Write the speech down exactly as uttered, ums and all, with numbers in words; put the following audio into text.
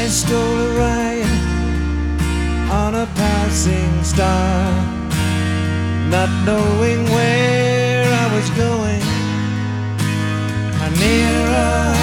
I stole a ride on a passing star, not knowing where I was going, how near I